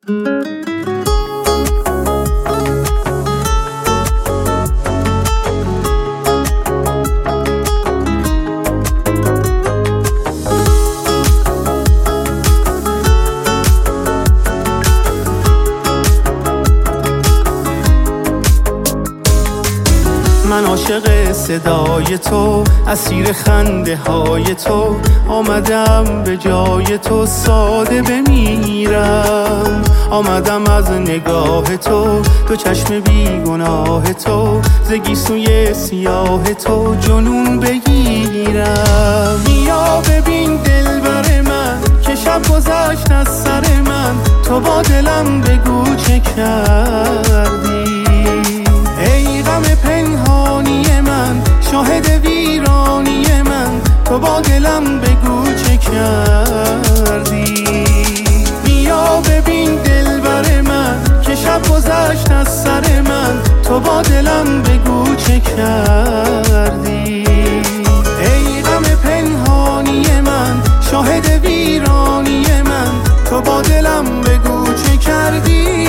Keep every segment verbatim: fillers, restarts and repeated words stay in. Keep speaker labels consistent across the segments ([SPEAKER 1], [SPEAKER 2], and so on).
[SPEAKER 1] من عاشق صدای تو، اسیر خنده های تو، آمدم به جای تو ساده بمیرم. آمدم از نگاه تو، دو چشم بیگناه تو، ز گیسوی سیاه تو جنون بگیرم. بیا ببین دلبر من که شب گذشت از سر من، تو با دلم بگو چه کردی. ای غم پنهانی من، شاهد ویرانی من، تو با دلم بگو چه کردی. بیا ببین دلبر من که شب گذشت از سر من، تو با دلم بگو چه کردی. ای غم پنهانی من، شاهد ویرانی من، تو با دلم بگو چه کردی.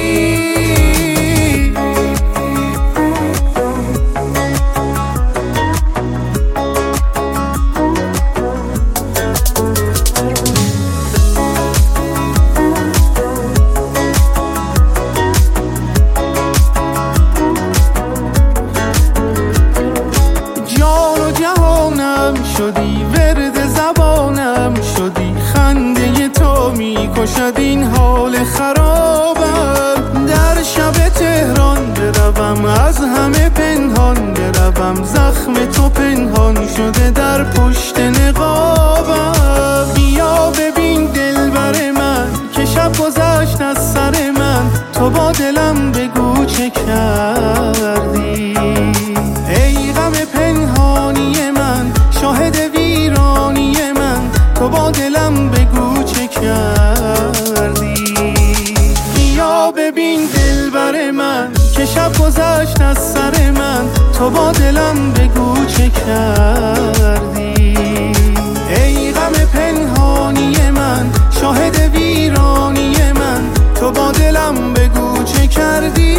[SPEAKER 1] شدی ورد زبانم، شدی خنده تو میکشد این حال خرابم. در شب تهران بروم، از همه پنهان بروم، زخم تو پنهان شده در پشت نقابم. بیا ببین دلبر من که شب گذشت از سر من، تو با دلم بگو چه کردی. ای غم پنهانی من، شاهد ویرانی من، تو با دلم بگو چه کردی. بیا ببین دلبر من که شب گذشت از سر من، تو با دلم بگو چه کردی. ای غم پنهانی من، شاهد ویرانی من، تو با دلم بگو چه کردی.